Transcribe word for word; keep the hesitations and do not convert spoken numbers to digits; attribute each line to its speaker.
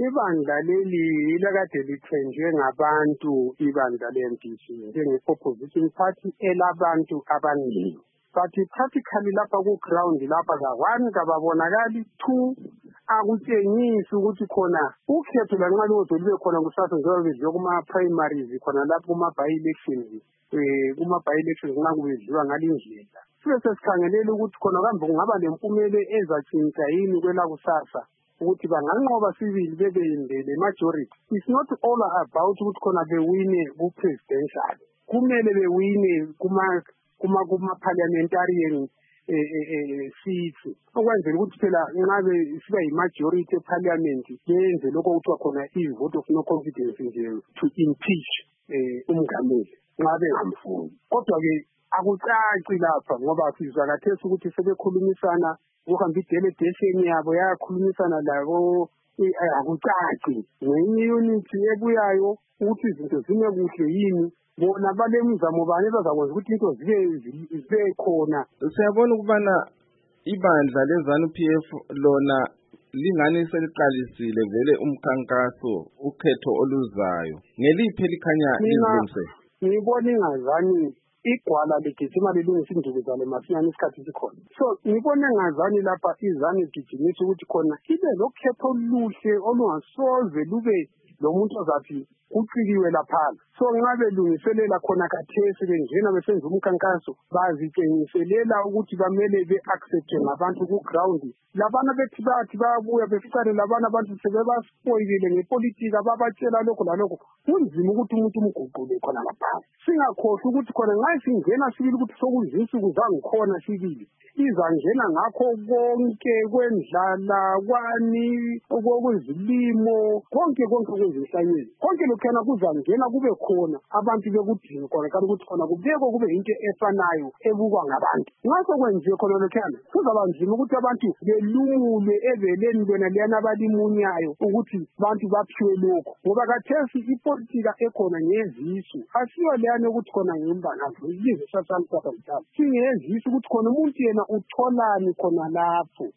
Speaker 1: ibandla leli ilakade lithenjwe ngabantu ibandla le-M D C njenge-opposition party elabantu abaningi. But practically lapha ku-ground lapha ka-one kababonakali, two akutshengisi ukuthi khona ukhetho lanxa lodwa lube khona kusasa njengoba bedliwe kuma-primaries khona lapho kuma-by-elections um kuma-by-elections nxa kubedliwa ngalindlela. Sibe sesikhangelela ukuthi khona kambe kungaba lempumela ezatshintsha yini kwelakusasa ukuthi banganqoba sibili bebeyindele majority. It's not all about ukuthi khona bewine ku-presidential. Kumele bewine kuma kuma kuma-parliamentarian seats ukwenzela ukuthi phela nxa siba yi-majority eparliament benze lokho kuthiwa khona i-vote of no confidence nje to impeach um umngameli nxa bengamfuni. Kodwa-ke akucaci lapha ngoba sizwa kathesi ukuthi sebekhulumisana ukuhamba i-delegation yabo yakhulumisana labo, akucaci ngenye unity ebuyayo ukuthi izinto zime kuhle yini. Bona balemizamo bani bazakwenza ukuthi into zibe khona.
Speaker 2: Siyabona ukubana ibandla le-ZANU P F lona lingani seliqalisile vele umkhankaso ukhetho oluzayo. Ngeliphi elikhanya lizinze?
Speaker 1: Ngibona ingazani igwala ligijima lilungisa induku zalo masinyane isikhathi sikhona. So ngibona engazani lapha izani igijimisa ukuthi khona ibe lokhetho oluhle olungasoze lube lo muntu ozathi kucikiwe laphana. So nxa belungiselela khona kathesi bengena besenza umkhankaso bazitshengiselela ukuthi bamele be-accepte ngabantu ku-ground. Labana bethi bathi bayabuya beficane labana abantu sebebaspoilile ngepolitika babatshela lokho lalokho. Kunzima ukuthi umuntu umguqule khona laphana. Singakhohlwa ukuthi khona nxa singena sibili ukuthi sokudla insuku zangikhona sibili izangena ngakho konke kwendlala kwani okwezilimo konke konke kwezinhlanyeli konke lokhana kuzangena kube khona abantu bekudinga khona kanti ukuthi khona kubekho kube into efanayo ebukwa ngabantu. Ngaso kwenziwe khona lokhana kuzaba nzima ukuthi abantu belumule ebeleni bona liyana abalimunyayo ukuthi abantu baphiwe lokho ngoba kathesi ipolitika ekhona ngezisu asiyo leyana ukuthi khona ngimbanazo izinto sasamthatha mthatha singezisu ukuthi khona umuntu yena utholani khona lapho.